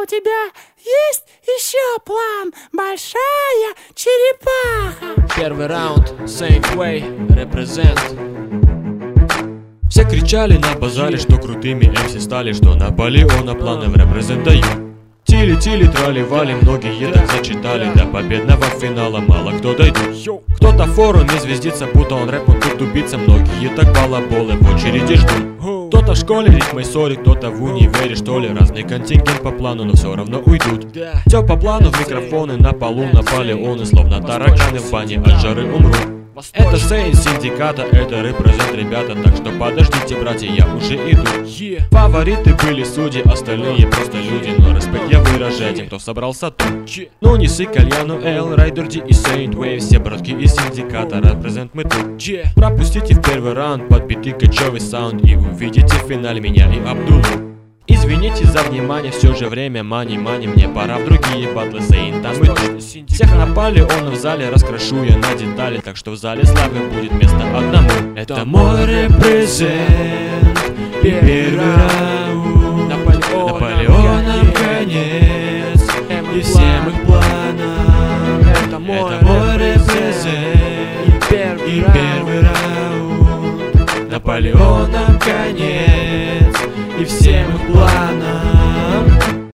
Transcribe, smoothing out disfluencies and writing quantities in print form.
у тебя есть еще план? Большая черепаха. Первый раунд, Saint Way, represent. Все кричали на базаре, что крутыми MC стали, что Наполеона планом репрезентают. Тили-тили, трали-вали, многие так зачитали. До победного финала мало кто дойдет. Кто-то в форуме звездится, будто он рэп, он тут тупица. Многие так балаболы в очереди ждут. Кто-то в школе ритмой ссорит, кто-то в универе, что ли. Разный контингент по плану, но все равно уйдут. Все по плану, в микрофоны, на полу Наполеоны, словно тараканы в бане от жары умрут. Это Сейн синдиката, это репрезент, ребята. Так что подождите, братья, я уже иду. Фавориты были судьи, остальные просто люди. Но респект я выражаю тем, кто собрался тут. Ну не ссы, Кальяну, Эл, Райдер Ди и Saint Way. Все братки из синдиката, репрезент мы тут. Пропустите в первый раунд под биты кочевый саунд и увидите в финале меня и Абдулу. Извините за внимание, все же время мани, мне пора в другие батлы, Сейн, там и тут. Всех Наполеона в зале раскрошу я на детали, так что в зале славы будет место одному. Это мой репрезент, и первый раунд, Наполеоном конец, и всем их планам. Это мой репрезент, и первый раунд, Наполеоном конец, и всем их планам.